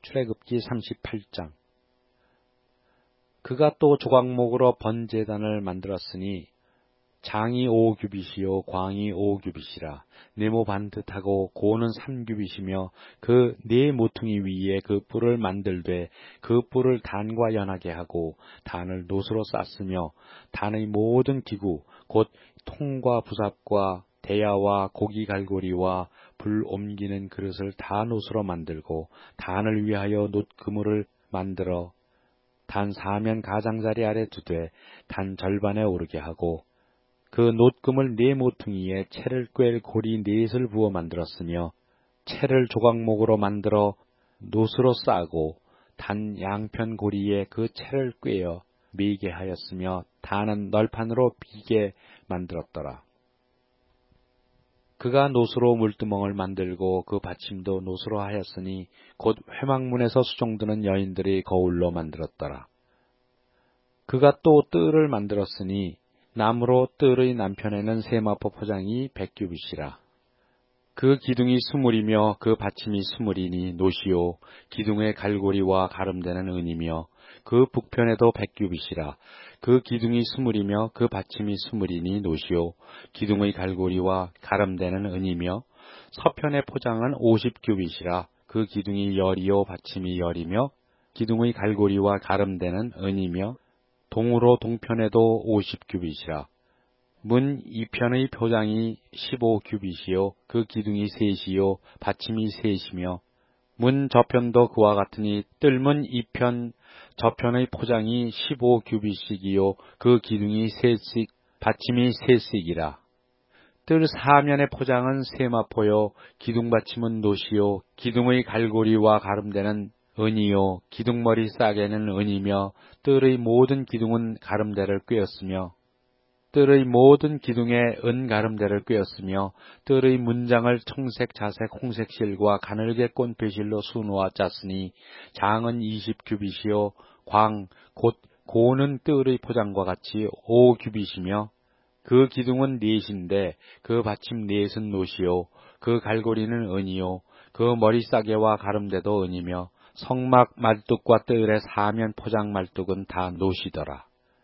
출애굽기 38장. 그가 또 조각목으로 번제단을 만들었으니 장이 5규빗이요 광이 5규빗이라. 네모 반듯하고 고는 3규빗이며 그 네 모퉁이 위에 그 뿔을 만들되 그 뿔을 단과 연하게 하고 단을 놋으로 쌌으며 단의 모든 기구 곧 통과 부삽과 대야와 고기 갈고리와 불 옮기는 그릇을 다 놋으로 만들고 단을 위하여 놋 그물을 만들어 단 사면 가장자리 아래 두되 단 절반에 오르게 하고 그 놋금을 네 모퉁이에 채를 꿰 고리 넷을 부어 만들었으며 채를 조각목으로 만들어 놋으로 싸고 단 양편 고리에 그 채를 꿰어 메이게 하였으며 단은 널판으로 비게 만들었더라. 그가 놋으로 물두멍을 만들고 그 받침도 놋으로 하였으니 곧 회막문에서 수종드는 여인들의 거울로 만들었더라. 그가 또 뜰을 만들었으니 나무로 뜰의 남편에는 세마포 포장이 100규빗이라. 그 기둥이 20이며 그 받침이 20이니 놋이요 기둥의 갈고리와 가름되는 은이며 그 북편에도 100규빗이라. 그 기둥이 20이며 그 받침이 20이니 놋이요 기둥의 갈고리와 가름되는 은이며 서편의 포장은 50규빗이라. 그 기둥이 열이요 받침이 열이며 기둥의 갈고리와 가름되는 은이며 동으로 동편에도 50규빗이라. 문 이편의 표장이 15규빗이요 그 기둥이 셋이요 받침이 셋이며 문 저편도 그와 같으니 뜰문 이편 저편의 포장이 15규빗이요 그 기둥이 셋씩 받침이 셋씩이라. 뜰 사면의 포장은 세마포요 기둥 받침은 놋이요 기둥의 갈고리와 가름되는 은이요 기둥머리 싸개는 은이며 뜰의 모든 기둥은 가름대를 꿰었으며 뜰의 모든 기둥에 은 가름대를 꿰었으며 뜰의 문장을 청색, 자색, 홍색 실과 가늘게 꼰 배실로 수놓아 짰으니 장은 20규빗이요 광, 곧 고는 뜰의 포장과 같이 5규빗이며 그 기둥은 넷인데 그 받침 넷은 놋이요 그 갈고리는 은이요 그 머리 싸개와 가름대도 은이며 성막 말뚝과 뜰의 사면 포장 말뚝은 다 놋이더라.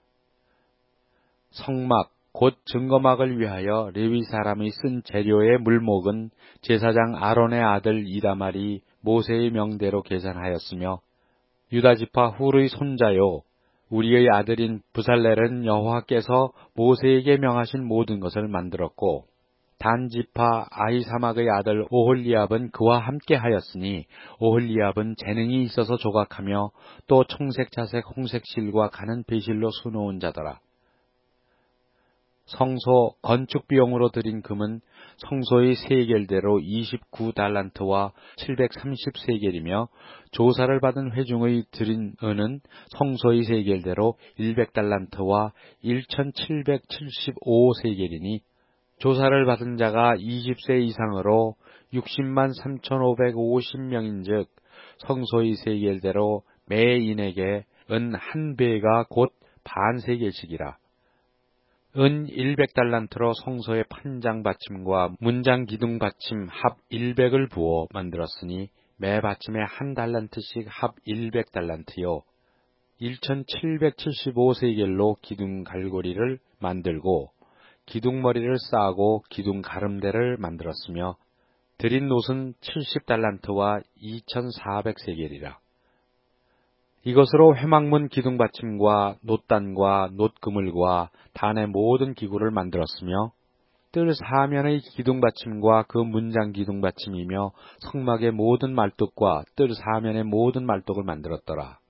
성막 곧 증거막을 위하여 레위 사람이 쓴 재료의 물목은 제사장 아론의 아들 이다말이 모세의 명대로 계산하였으며 유다지파 훌의 손자요 우리의 아들인 부살렐은 여호와께서 모세에게 명하신 모든 것을 만들었고 단지파 아히사막의 아들 오홀리압은 그와 함께 하였으니 오홀리압은 재능이 있어서 조각하며 또 청색, 자색, 홍색 실과 가는 배실로 수놓은 자더라. 성소 건축 비용으로 들인 금은 성소의 세겔대로 29달란트와 730세겔이며 조사를 받은 회중의 들인 은은 성소의 세겔대로 100달란트와 1775세겔이니 조사를 받은 자가 20세 이상으로 60만 3,550명인즉 성소의 세겔대로 매인에게 은 한 배가 곧 반세겔씩이라. 은 100달란트로 성소의 판장 받침과 문장 기둥 받침 합 100을 부어 만들었으니 매 받침에 한 달란트씩 합 100달란트요 1775세겔로 기둥 갈고리를 만들고 기둥머리를 싸고 기둥 가름대를 만들었으며 들인 놋은 70달란트와 2400세겔이라. 이것으로 회막문 기둥 받침과 놋단과 놋그물과 단의 모든 기구를 만들었으며 뜰 사면의 기둥 받침과 그 문장 기둥 받침이며 성막의 모든 말뚝과 뜰 사면의 모든 말뚝을 만들었더라.